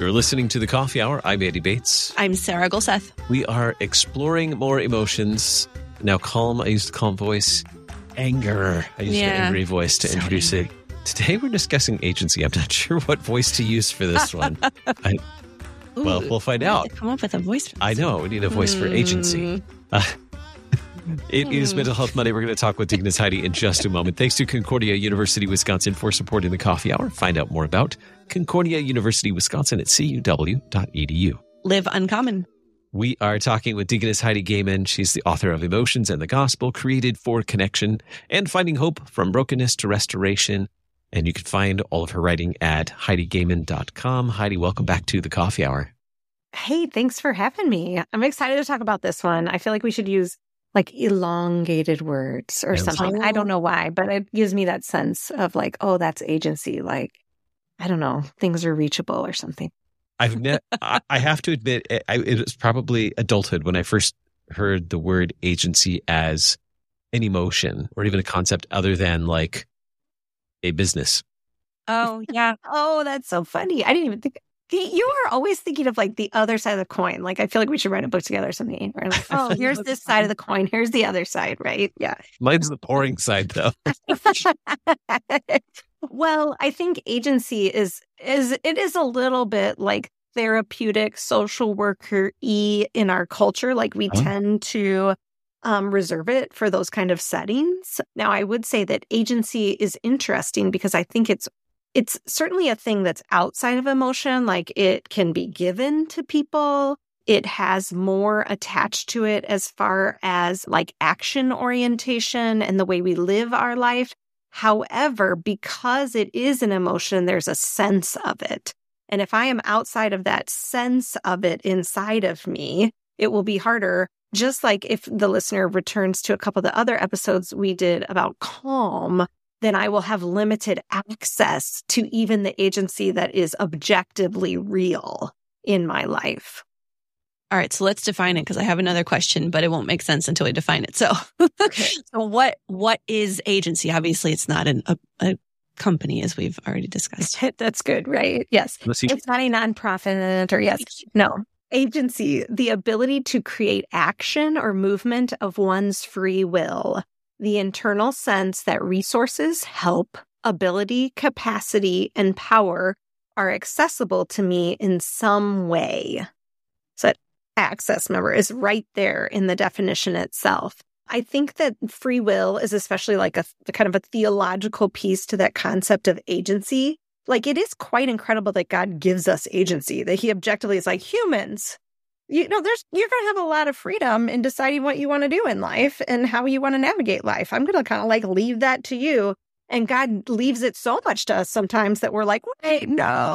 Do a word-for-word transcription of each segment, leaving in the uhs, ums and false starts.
You're listening to The Coffee Hour. I'm Andy Bates. I'm Sarah Gulseth. We are exploring more emotions. Now, calm, I used calm voice. Anger, I used Yeah. an angry voice to So introduce angry. it. Today, we're discussing agency. I'm not sure what voice to use for this one. I, Ooh, well, we'll find we need out. to Come up with a voice. For this. I know, we need a voice for agency. Uh, it is Mental Health Monday. We're going to talk with Deaconess Heidi in just a moment. Thanks to Concordia University, Wisconsin for supporting the Coffee Hour. Find out more about Concordia University, Wisconsin at c u w dot e d u. Live uncommon. We are talking with Deaconess Heidi Gaiman. She's the author of Emotions and the Gospel, Created for Connection, and Finding Hope from Brokenness to Restoration. And you can find all of her writing at heidi gaiman dot com. Heidi, welcome back to the Coffee Hour. Hey, thanks for having me. I'm excited to talk about this one. I feel like we should use like elongated words or Yes. something. I don't know why, but it gives me that sense of like, oh, that's agency. Like, I don't know, things are reachable or something. I've ne- I I have to admit, it, I, it was probably adulthood when I first heard the word agency as an emotion or even a concept other than like a business. Oh, yeah. Oh, that's so funny. I didn't even think. You are always thinking of like the other side of the coin. Like, I feel like we should write a book together or something. Or like, oh, here's this side of the coin. Here's the other side, right? Yeah. Mine's the pouring side, though. Well, I think agency is is it is a little bit like therapeutic, social worker-y in our culture. Like we Huh? tend to um, reserve it for those kind of settings. Now, I would say that agency is interesting because I think it's it's certainly a thing that's outside of emotion. Like it can be given to people. It has more attached to it as far as like action orientation and the way we live our life. However, because it is an emotion, there's a sense of it. And if I am outside of that sense of it inside of me, it will be harder. Just like if the listener returns to a couple of the other episodes we did about calm, then I will have limited access to even the agency that is objectively real in my life. All right. So let's define it because I have another question, but it won't make sense until we define it. So, Okay. so what what is agency? Obviously, it's not an, a, a company, as we've already discussed. That's good, right? Yes. Let's see. It's not a nonprofit or yes. No. Agency, the ability to create action or movement of one's free will, the internal sense that resources, help, ability, capacity, and power are accessible to me in some way. So that access, remember, is right there in the definition itself. I think that free will is especially like a, a kind of a theological piece to that concept of agency. Like it is quite incredible that God gives us agency, that he objectively is like humans. You know, there's you're going to have a lot of freedom in deciding what you want to do in life and how you want to navigate life. I'm going to kind of like leave that to you. And God leaves it so much to us sometimes that we're like, wait,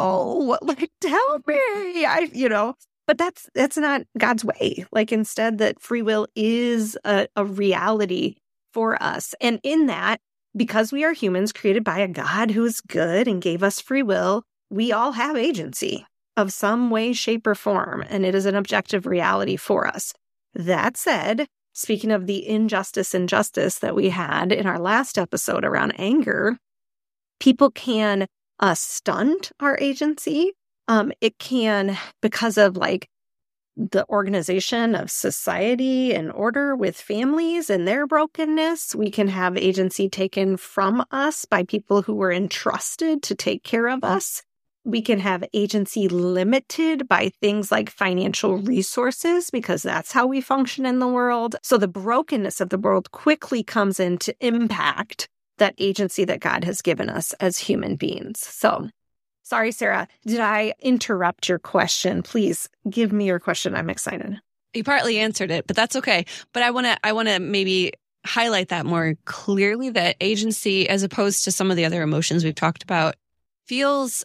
no, like tell me, I, you know. But that's that's not God's way. Like instead, that free will is a, a reality for us. And in that, because we are humans created by a God who is good and gave us free will, we all have agency of some way, shape, or form. And it is an objective reality for us. That said, speaking of the injustice and justice that we had in our last episode around anger, people can uh, stunt our agency. Um, it can, because of like the organization of society and order with families and their brokenness, we can have agency taken from us by people who were entrusted to take care of us. We can have agency limited by things like financial resources because that's how we function in the world. So the brokenness of the world quickly comes in to impact that agency that God has given us as human beings. So sorry, Sarah, did I interrupt your question? Please give me your question. I'm excited. You partly answered it, but that's okay. But I want to I want to maybe highlight that more clearly, that agency, as opposed to some of the other emotions we've talked about, feels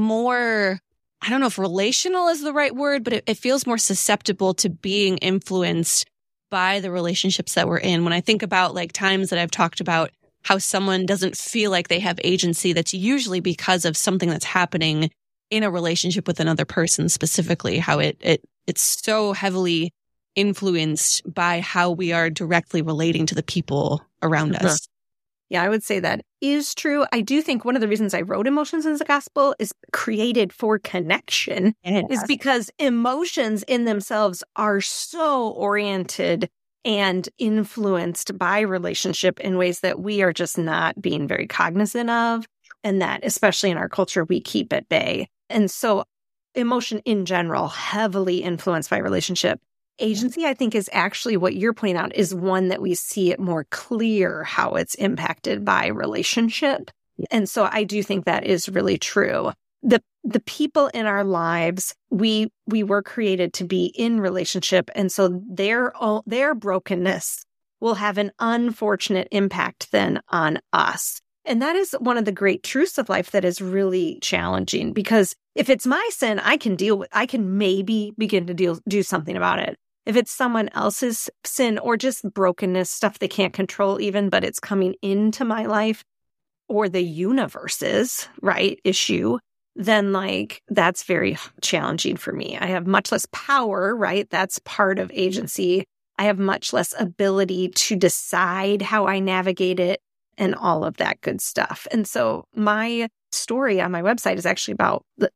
more, I don't know if relational is the right word, but it, it feels more susceptible to being influenced by the relationships that we're in. When I think about like times that I've talked about how someone doesn't feel like they have agency, that's usually because of something that's happening in a relationship with another person, specifically how it it it's so heavily influenced by how we are directly relating to the people around us. Yeah, I would say that is true. I do think one of the reasons I wrote Emotions as a Gospel is created for connection Yes. is because emotions in themselves are so oriented and influenced by relationship in ways that we are just not being very cognizant of, and that, especially in our culture, we keep at bay. And so emotion in general, heavily influenced by relationship. Agency, I think, is actually what you're pointing out is one that we see it more clear how it's impacted by relationship. And so I do think that is really true. The the people in our lives, we we were created to be in relationship. And so their their brokenness will have an unfortunate impact then on us. And that is one of the great truths of life that is really challenging, because if it's my sin, I can deal with, I can maybe begin to deal, do something about it. If it's someone else's sin or just brokenness, stuff they can't control even, but it's coming into my life, or the universe's, right, issue, then like that's very challenging for me. I have much less power, right? That's part of agency. I have much less ability to decide how I navigate it and all of that good stuff. And so my story on my website is actually about the,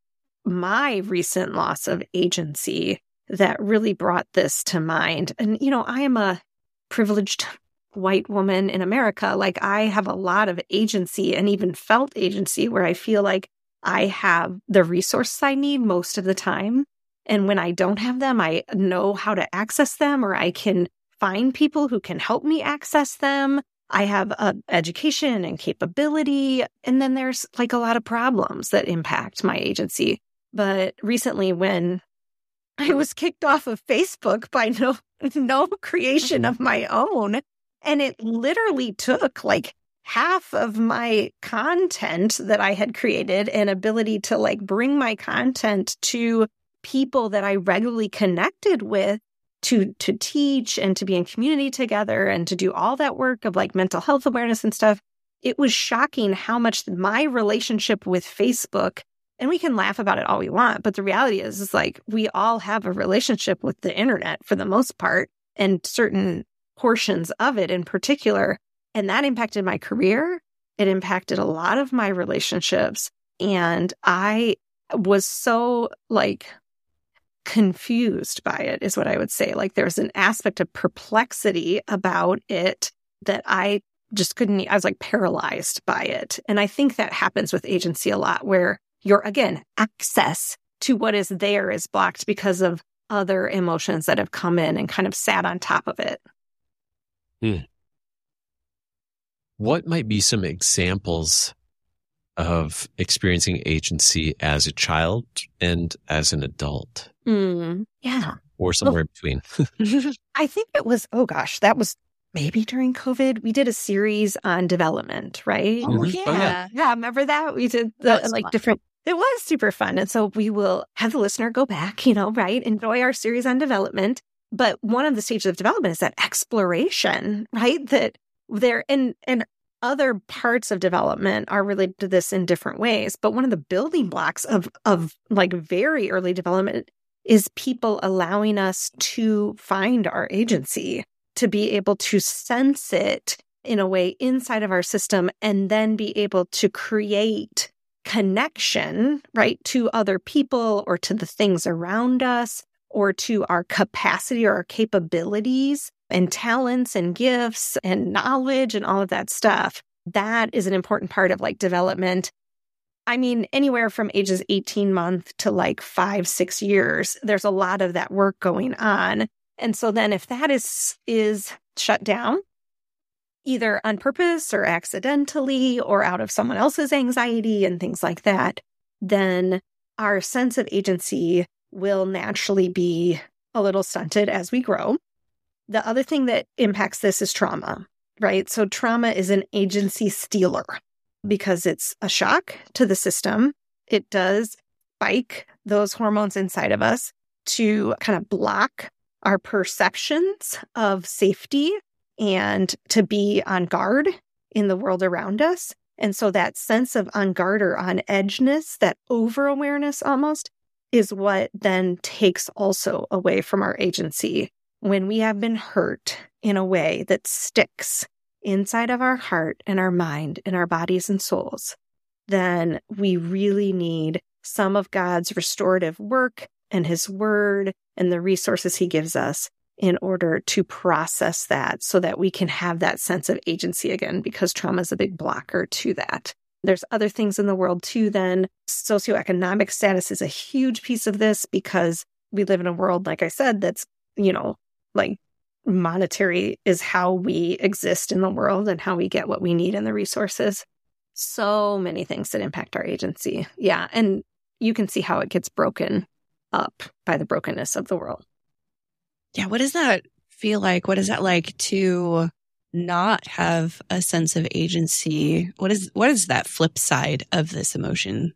my recent loss of agency that really brought this to mind. And, you know, I am a privileged white woman in America. Like, I have a lot of agency and even felt agency where I feel like I have the resources I need most of the time. And when I don't have them, I know how to access them, or I can find people who can help me access them. I have uh, education and capability. And then there's like a lot of problems that impact my agency. But recently, when I was kicked off of Facebook by no no creation of my own, and it literally took like half of my content that I had created and ability to like bring my content to people that I regularly connected with to to teach and to be in community together and to do all that work of like mental health awareness and stuff. It was shocking how much my relationship with Facebook, and we can laugh about it all we want, but the reality is, is like we all have a relationship with the internet for the most part, and certain portions of it in particular. And that impacted my career. It impacted a lot of my relationships. And I was so like confused by it, is what I would say. Like, there's an aspect of perplexity about it that I just couldn't, I was like paralyzed by it. And I think that happens with agency a lot, where your, again, access to what is there is blocked because of other emotions that have come in and kind of sat on top of it. Hmm. What might be some examples of experiencing agency as a child and as an adult? Mm, yeah. Or somewhere well, between? I think it was, oh gosh, that was maybe during COVID. We did a series on development, right? Oh, yeah. Oh, yeah. Yeah, remember that? We did the like fun. different, it was super fun. And so we will have the listener go back, you know, right? Enjoy our series on development. But one of the stages of development is that exploration, right? That there, and, and other parts of development are related to this in different ways. But one of the building blocks of, of like very early development is people allowing us to find our agency, to be able to sense it in a way inside of our system, and then be able to create connection, right, to other people or to the things around us or to our capacity or our capabilities and talents and gifts and knowledge and all of that stuff. That is an important part of like development. I mean, anywhere from ages eighteen months to like five, six years, there's a lot of that work going on. And so then if that is, is shut down, either on purpose or accidentally or out of someone else's anxiety and things like that, then our sense of agency will naturally be a little stunted as we grow. The other thing that impacts this is trauma, right? So trauma is an agency stealer because it's a shock to the system. It does spike those hormones inside of us to kind of block our perceptions of safety and to be on guard in the world around us. And so that sense of on guard or on edgeness, that over-awareness almost, is what then takes also away from our agency when we have been hurt in a way that sticks inside of our heart and our mind and our bodies and souls, then we really need some of God's restorative work and his word and the resources he gives us in order to process that so that we can have that sense of agency again, because trauma is a big blocker to that. There's other things in the world too then. Socioeconomic status is a huge piece of this because we live in a world, like I said, that's, you know, like monetary is how we exist in the world and how we get what we need and the resources. So many things that impact our agency. Yeah. And you can see how it gets broken up by the brokenness of the world. Yeah. What does that feel like? What is that like to not have a sense of agency? What is, what is that flip side of this emotion?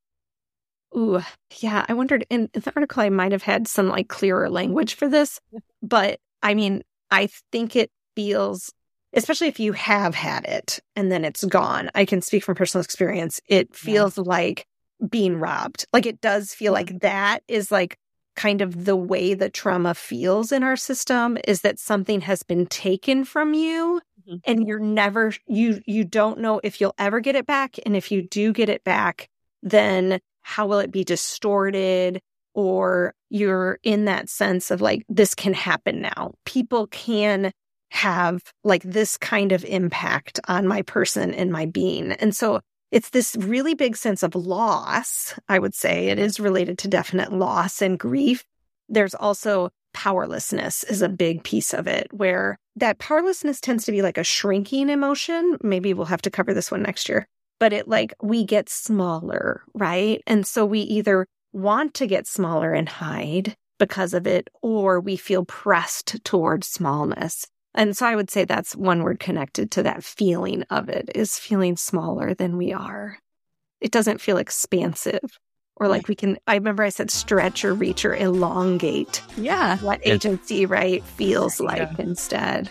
Ooh, yeah. I wondered in the article, I might have had some like clearer language for this, but I mean, I think it feels, especially if you have had it and then it's gone. I can speak from personal experience. It feels yeah. like being robbed. Like it does feel like that is like kind of the way the trauma feels in our system, is that something has been taken from you mm-hmm. and you're never, you, you don't know if you'll ever get it back. And if you do get it back, then how will it be distorted? Or you're in that sense of like, this can happen now. People can have like this kind of impact on my person and my being. And so it's this really big sense of loss, I would say. It is related to definite loss and grief. There's also powerlessness is a big piece of it, where that powerlessness tends to be like a shrinking emotion. Maybe we'll have to cover this one next year. But it like, we get smaller, right? And so we either want to get smaller and hide because of it, or we feel pressed towards smallness. And so I would say that's one word connected to that feeling of it, is feeling smaller than we are. It doesn't feel expansive or like we can, I remember I said stretch or reach or elongate. Yeah. What agency, right, feels like yeah. instead.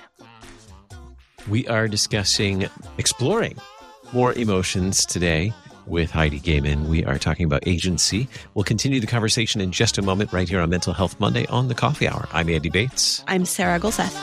We are discussing exploring more emotions today with Heidi Gaiman. We are talking about agency. We'll continue the conversation in just a moment right here on Mental Health Monday on the Coffee Hour. I'm Andy Bates. I'm Sarah Gulseth.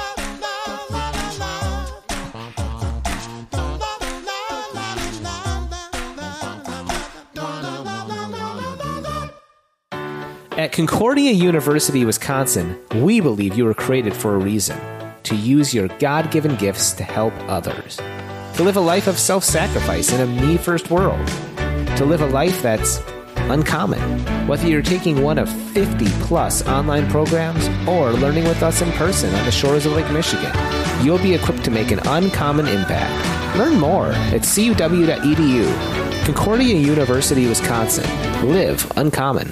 At Concordia University, Wisconsin, we believe you were created for a reason: to use your God-given gifts to help others, to live a life of self-sacrifice in a me-first world, to live a life that's uncommon. Whether you're taking one of fifty plus online programs or learning with us in person on the shores of Lake Michigan, you'll be equipped to make an uncommon impact. Learn more at c u w dot e d u. Concordia University, Wisconsin. Live uncommon.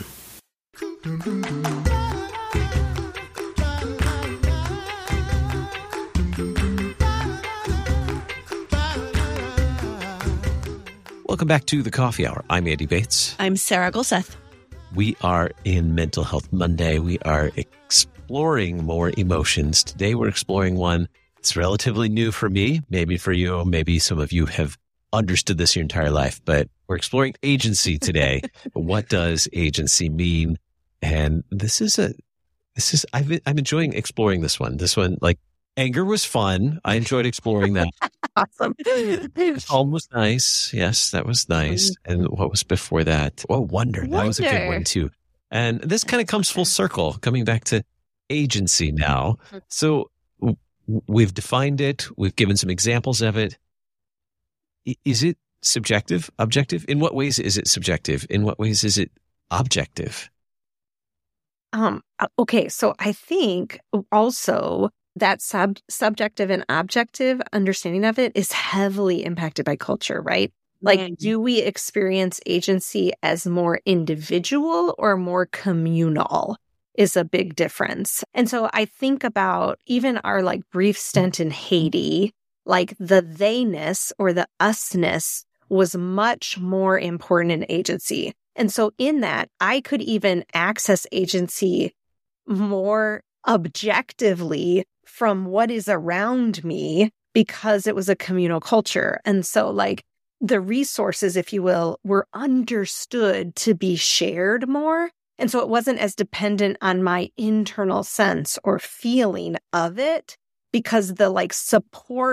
Welcome back to the Coffee Hour. I'm Andy Bates. I'm Sarah Gulseth. We are in Mental Health Monday. We are exploring more emotions. Today we're exploring one that's relatively new for me, maybe for you, maybe some of you have understood this your entire life, but we're exploring agency today. What does agency mean? And this is a, this is, I've, I'm enjoying exploring this one. This one, like, anger was fun. I enjoyed exploring that. Awesome. Calm was nice. Yes, that was nice. And what was before that? Oh, wonder. wonder. That was a good one too. And this kind of comes full circle, coming back to agency now. So w- we've defined it. We've given some examples of it. I- is it subjective, objective? In what ways is it subjective? In what ways is it objective? Um. Okay, so I think also that sub subjective and objective understanding of it is heavily impacted by culture, right? Like, mm-hmm. do we experience agency as more individual or more communal is a big difference. And so I think about even our like brief stint in Haiti, like the they-ness or the us-ness was much more important in agency. And so in that, I could even access agency more objectively from what is around me because it was a communal culture. And so like the resources, if you will, were understood to be shared more. And so it wasn't as dependent on my internal sense or feeling of it because the like support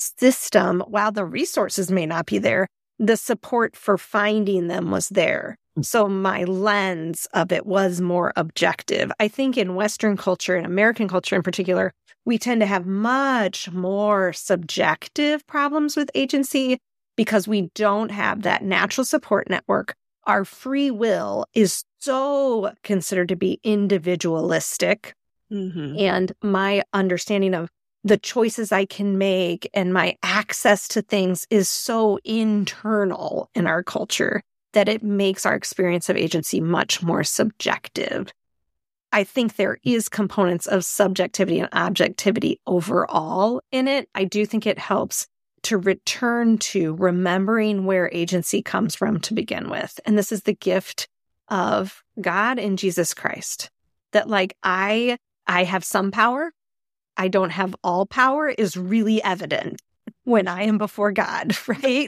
system, while the resources may not be there, the support for finding them was there. So my lens of it was more objective. I think in Western culture and American culture in particular, we tend to have much more subjective problems with agency because we don't have that natural support network. Our free will is so considered to be individualistic. Mm-hmm. And my understanding of the choices I can make and my access to things is so internal in our culture that it makes our experience of agency much more subjective. I think there is components of subjectivity and objectivity overall in it. I do think it helps to return to remembering where agency comes from to begin with. And this is the gift of God in Jesus Christ. That like I, I have some power. I don't have all power is really evident when I am before God, right?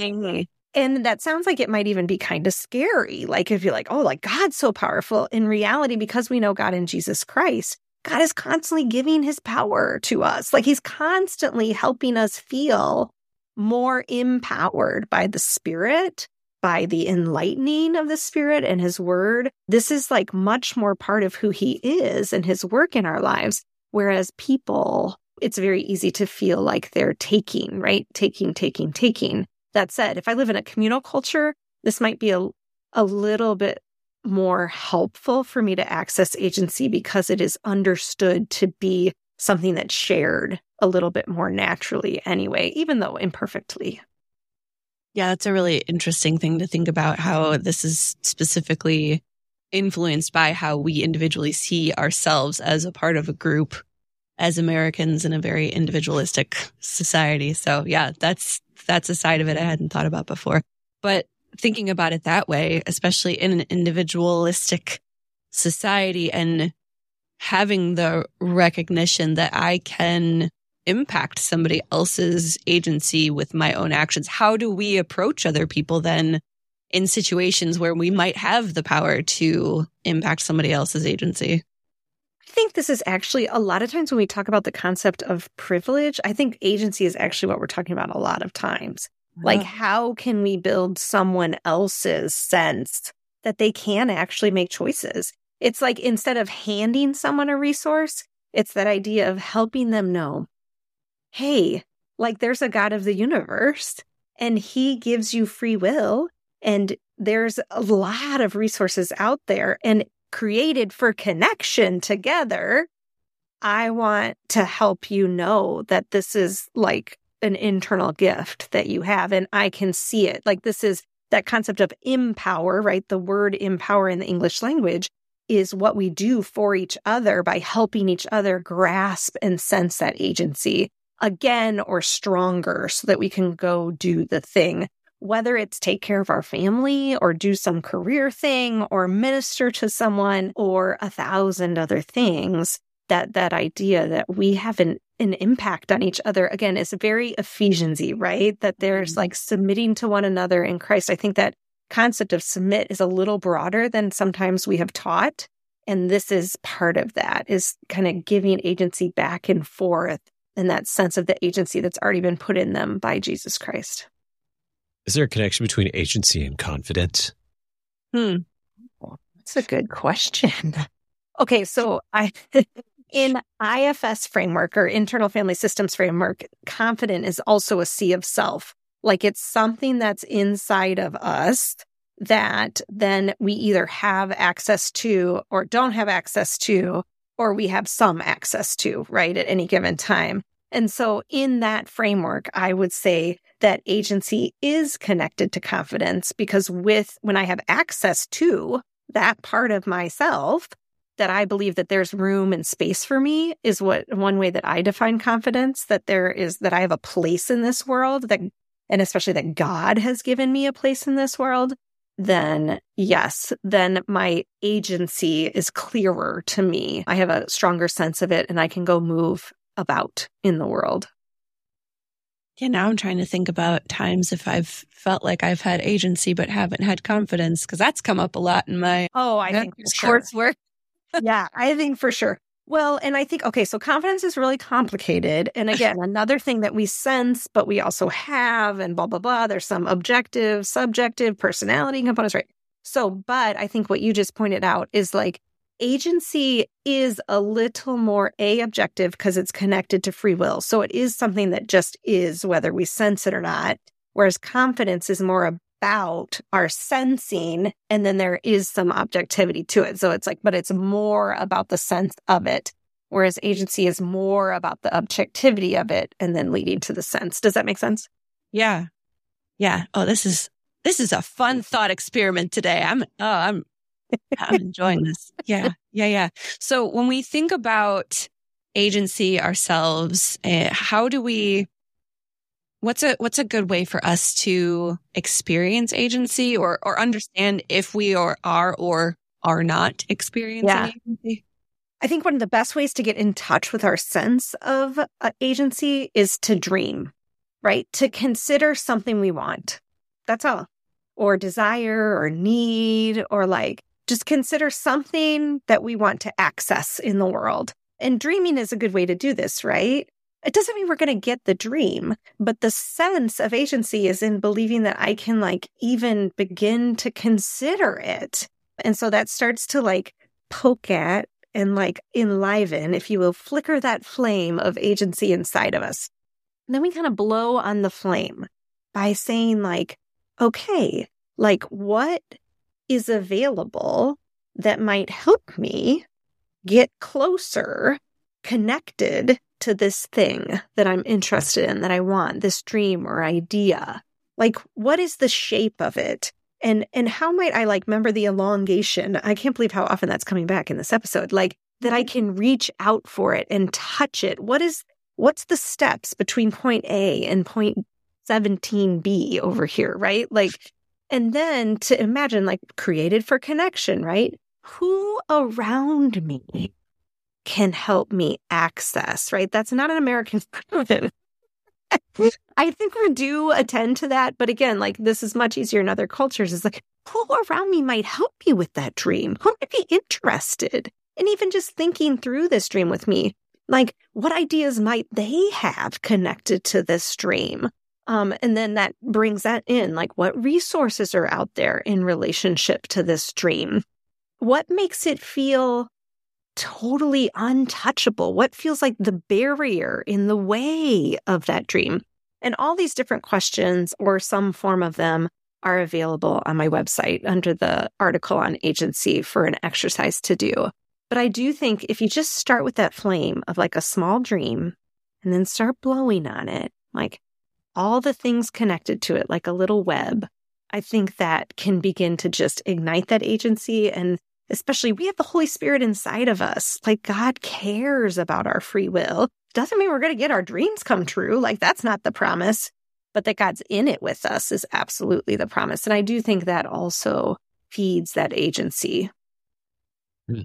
And that sounds like it might even be kind of scary. Like if you're like, oh, like God's so powerful. In reality, because we know God in Jesus Christ, God is constantly giving his power to us. Like he's constantly helping us feel more empowered by the Spirit, by the enlightening of the Spirit and his word. This is like much more part of who he is and his work in our lives. Whereas people, it's very easy to feel like they're taking, right? Taking, taking, taking. That said, if I live in a communal culture, this might be a, a little bit more helpful for me to access agency because it is understood to be something that's shared a little bit more naturally anyway, even though imperfectly. Yeah, that's a really interesting thing to think about, how this is specifically influenced by how we individually see ourselves as a part of a group, as Americans in a very individualistic society. So yeah, that's that's a side of it I hadn't thought about before. But thinking about it that way, especially in an individualistic society and having the recognition that I can impact somebody else's agency with my own actions, how do we approach other people then in situations where we might have the power to impact somebody else's agency? I think this is actually a lot of times when we talk about the concept of privilege, I think agency is actually what we're talking about a lot of times. Yeah. Like, how can we build someone else's sense that they can actually make choices? It's like instead of handing someone a resource, it's that idea of helping them know, hey, like there's a God of the universe and he gives you free will. And there's a lot of resources out there and created for connection together. I want to help you know that this is like an internal gift that you have and I can see it. Like this is that concept of empower, right? The word empower in the English language is what we do for each other by helping each other grasp and sense that agency again or stronger so that we can go do the thing. Whether it's take care of our family or do some career thing or minister to someone or a thousand other things, that that idea that we have an, an impact on each other, again, is very Ephesians-y, right? That there's like submitting to one another in Christ. I think that concept of submit is a little broader than sometimes we have taught. And this is part of that, is kind of giving agency back and forth and that sense of the agency that's already been put in them by Jesus Christ. Is there a connection between agency and confidence? Hmm. That's a good question. Okay, so I in I F S framework or internal family systems framework, confident is also a C of self. Like it's something that's inside of us that then we either have access to or don't have access to, or we have some access to, right, at any given time. And so in that framework, I would say that agency is connected to confidence because with when I have access to that part of myself, that I believe that there's room and space for me is what one way that I define confidence, that there is, that I have a place in this world, that, and especially that God has given me a place in this world, then yes, then my agency is clearer to me. I have a stronger sense of it and I can go move about in the world. Yeah, now I'm trying to think about times if I've felt like I've had agency but haven't had confidence, because that's come up a lot in my oh, I think for sure. coursework. Yeah, I think for sure. Well, and I think, okay, so confidence is really complicated. And again, another thing that we sense, but we also have, and blah, blah, blah. There's some objective, subjective, personality components, right? So, but I think what you just pointed out is like agency is a little more A, objective because it's connected to free will. So it is something that just is, whether we sense it or not. Whereas confidence is more about our sensing, and then there is some objectivity to it. So it's like, but it's more about the sense of it, whereas agency is more about the objectivity of it and then leading to the sense. Does that make sense? Yeah. Yeah. Oh, this is, this is a fun thought experiment today. I'm, oh, I'm, I'm enjoying this. Yeah. Yeah. Yeah. So when we think about agency ourselves, uh, how do we, What's a what's a good way for us to experience agency or or understand if we are are or are not experiencing Yeah. agency? I think one of the best ways to get in touch with our sense of uh, agency is to dream, right? To consider something we want. That's all. Or desire or need, or like just consider something that we want to access in the world. And dreaming is a good way to do this, right? It doesn't mean we're going to get the dream, but the sense of agency is in believing that I can like even begin to consider it. And so that starts to like poke at and like enliven, if you will, flicker that flame of agency inside of us. And then we kind of blow on the flame by saying like, okay, like what is available that might help me get closer, connected to this thing that I'm interested in, that I want, this dream or idea? Like, what is the shape of it? And and how might I, like, remember the elongation? I can't believe how often that's coming back in this episode. Like, that I can reach out for it and touch it. What is, what's the steps between point A and point seventeen B over here, right? Like, and then to imagine, like, created for connection, right? Who around me can help me access, right? That's not an American proven. I think we do attend to that. But again, like this is much easier in other cultures. It's like, who around me might help me with that dream? Who might be interested? And even just thinking through this dream with me, like what ideas might they have connected to this dream? Um, and then that brings that in, like what resources are out there in relationship to this dream? What makes it feel totally untouchable? What feels like the barrier in the way of that dream? And all these different questions, or some form of them, are available on my website under the article on agency for an exercise to do. But I do think if you just start with that flame of like a small dream and then start blowing on it, like all the things connected to it, like a little web, I think that can begin to just ignite that agency. And especially, we have the Holy Spirit inside of us. Like, God cares about our free will. Doesn't mean we're going to get our dreams come true. Like, that's not the promise. But that God's in it with us is absolutely the promise. And I do think that also feeds that agency. Hmm.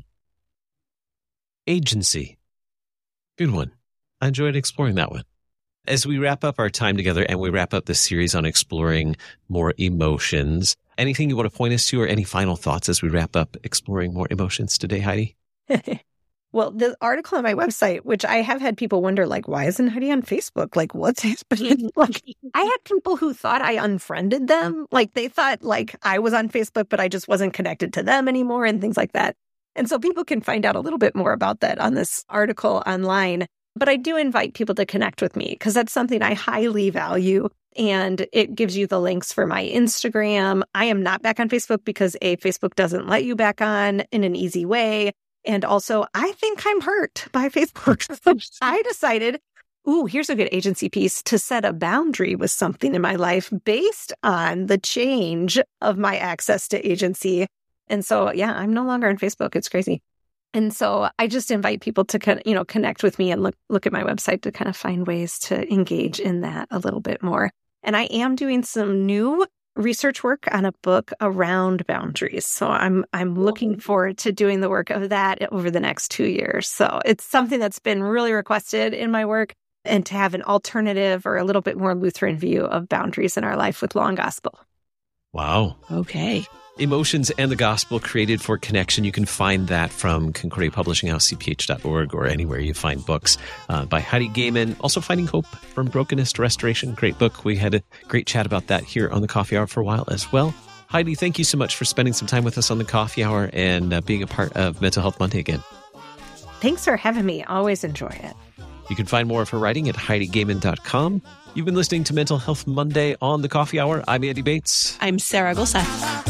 Agency. Good one. I enjoyed exploring that one. As we wrap up our time together and we wrap up this series on exploring more emotions, anything you want to point us to or any final thoughts as we wrap up exploring more emotions today, Heidi? Well, the article on my website, which I have had people wonder, like, why isn't Heidi on Facebook? Like, what's happening? Like, I had people who thought I unfriended them. Like, they thought, like, I was on Facebook, but I just wasn't connected to them anymore and things like that. And so people can find out a little bit more about that on this article online. But I do invite people to connect with me because that's something I highly value. And it gives you the links for my Instagram. I am not back on Facebook because A, Facebook doesn't let you back on in an easy way. And also, I think I'm hurt by Facebook. So I decided, ooh, here's a good agency piece, to set a boundary with something in my life based on the change of my access to agency. And so, yeah, I'm no longer on Facebook. It's crazy. And so I just invite people to, you know, connect with me and look look at my website to kind of find ways to engage in that a little bit more. And I am doing some new research work on a book around boundaries. So I'm I'm looking forward to doing the work of that over the next two years. So it's something that's been really requested in my work, and to have an alternative or a little bit more Lutheran view of boundaries in our life with Law and Gospel. Wow. Okay. Emotions and the Gospel Created for Connection. You can find that from Concordia Publishing House, C P H dot org, or anywhere you find books uh, by Heidi Gaiman. Also, Finding Hope from Brokenness to Restoration. Great book. We had a great chat about that here on the Coffee Hour for a while as well. Heidi, thank you so much for spending some time with us on the Coffee Hour and uh, being a part of Mental Health Monday again. Thanks for having me. Always enjoy it. You can find more of her writing at heidi gaiman dot com. You've been listening to Mental Health Monday on the Coffee Hour. I'm Andy Bates. I'm Sarah Gulseth.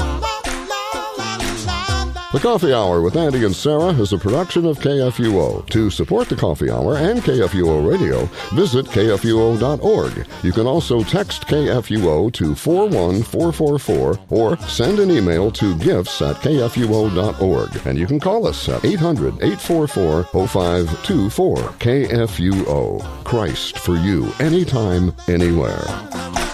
The Coffee Hour with Andy and Sarah is a production of K F U O. To support the Coffee Hour and K F U O Radio, visit K F U O dot org. You can also text K F U O to four one four four four or send an email to gifts at K F U O dot org. And you can call us at eight hundred, eight four four, oh five two four. K F U O. Christ for you, anytime, anywhere.